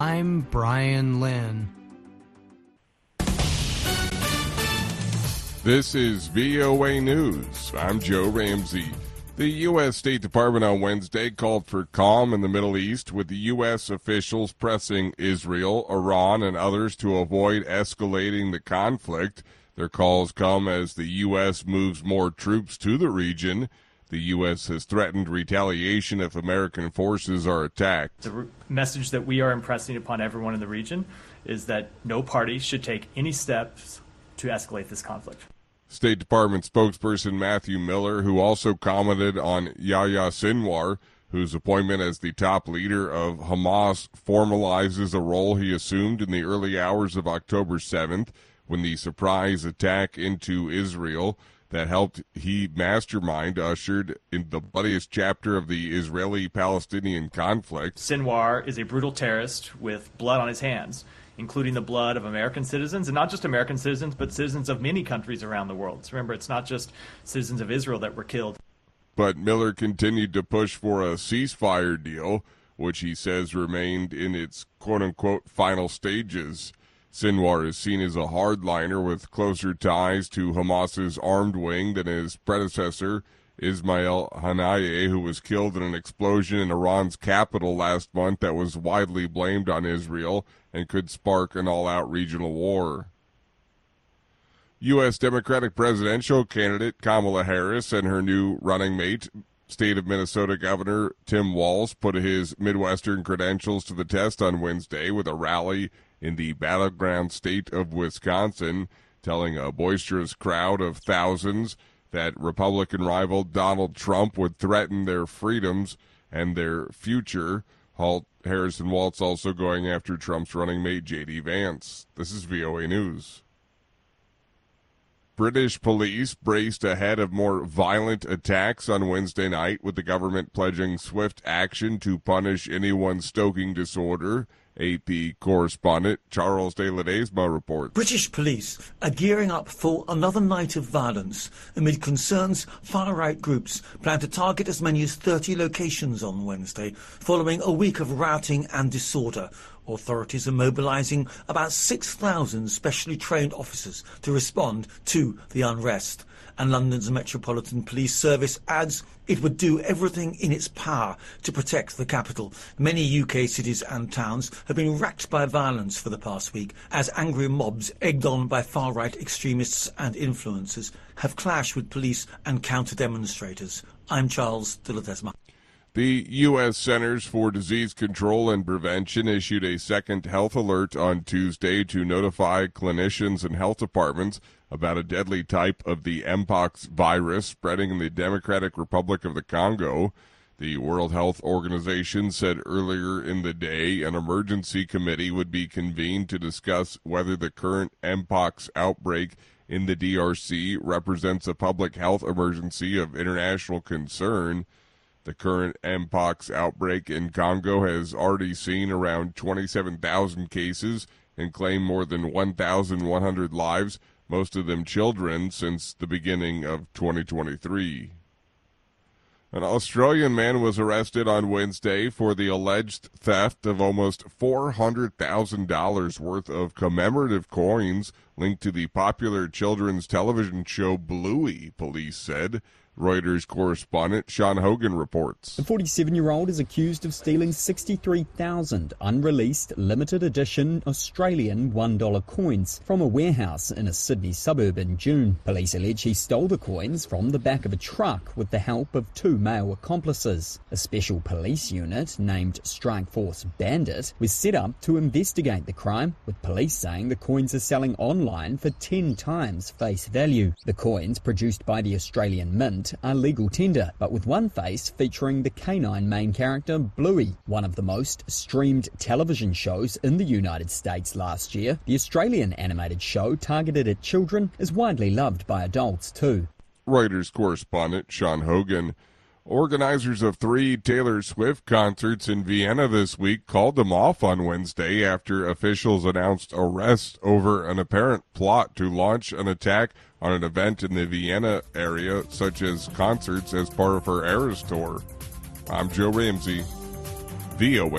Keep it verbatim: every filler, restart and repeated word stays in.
I'm Brian Lynn. This is V O A News. I'm Joe Ramsey. The U S. State Department on Wednesday called for calm in the Middle East, with the U S officials pressing Israel, Iran, and others to avoid escalating the conflict. Their calls come as the U S moves more troops to the region. The U S has threatened retaliation if American forces are attacked. The message that we are impressing upon everyone in the region is that no party should take any steps to escalate this conflict. State Department spokesperson Matthew Miller, who also commented on Yahya Sinwar, whose appointment as the top leader of Hamas formalizes a role he assumed in the early hours of October seventh, when the surprise attack into Israel that helped he mastermind ushered in the bloodiest chapter of the Israeli-Palestinian conflict. Sinwar is a brutal terrorist with blood on his hands, including the blood of American citizens, and not just American citizens, but citizens of many countries around the world. So remember, it's not just citizens of Israel that were killed. But Miller continued to push for a ceasefire deal, which he says remained in its quote-unquote final stages. Sinwar is seen as a hardliner with closer ties to Hamas's armed wing than his predecessor, Ismail Haniyeh, who was killed in an explosion in Iran's capital last month that was widely blamed on Israel and could spark an all-out regional war. U S. Democratic presidential candidate Kamala Harris and her new running mate, State of Minnesota Governor Tim Walz, put his Midwestern credentials to the test on Wednesday with a rally in the battleground state of Wisconsin, telling a boisterous crowd of thousands that Republican rival Donald Trump would threaten their freedoms and their future. Halt Harris and Walz also going after Trump's running mate J D Vance. This is V O A News. British police braced ahead of more violent attacks on Wednesday night, with the government pledging swift action to punish anyone stoking disorder. A P correspondent Charles de Ledesma reports. British police are gearing up for another night of violence amid concerns far-right groups plan to target as many as thirty locations on Wednesday, following a week of rioting and disorder. Authorities are mobilising about six thousand specially trained officers to respond to the unrest. And London's Metropolitan Police Service adds it would do everything in its power to protect the capital. Many U K cities and towns have been racked by violence for the past week, as angry mobs, egged on by far-right extremists and influencers, have clashed with police and counter-demonstrators. I'm Charles de Ledesma. The U S. Centers for Disease Control and Prevention issued a second health alert on Tuesday to notify clinicians and health departments about a deadly type of the Mpox virus spreading in the Democratic Republic of the Congo. The World Health Organization said earlier in the day an emergency committee would be convened to discuss whether the current Mpox outbreak in the D R C represents a public health emergency of international concern. The current Mpox outbreak in Congo has already seen around twenty-seven thousand cases and claimed more than one thousand one hundred lives, most of them children, since the beginning of twenty twenty-three. An Australian man was arrested on Wednesday for the alleged theft of almost four hundred thousand dollars worth of commemorative coins linked to the popular children's television show Bluey, police said. Reuters correspondent Sean Hogan reports. The forty-seven-year-old is accused of stealing sixty-three thousand unreleased limited edition Australian one dollar coins from a warehouse in a Sydney suburb in June. Police allege he stole the coins from the back of a truck with the help of two male accomplices. A special police unit named Strike Force Bandit was set up to investigate the crime, with police saying the coins are selling online for ten times face value. The coins, produced by the Australian Mint, are legal tender, but with one face featuring the canine main character Bluey. One of the most streamed television shows in the United States last year, the Australian animated show targeted at children is widely loved by adults too. Reuters correspondent Sean Hogan. Organizers of three Taylor Swift concerts in Vienna this week called them off on Wednesday after officials announced arrests over an apparent plot to launch an attack on an event in the Vienna area, such as concerts as part of her Eras tour. I'm Joe Ramsey, V O A.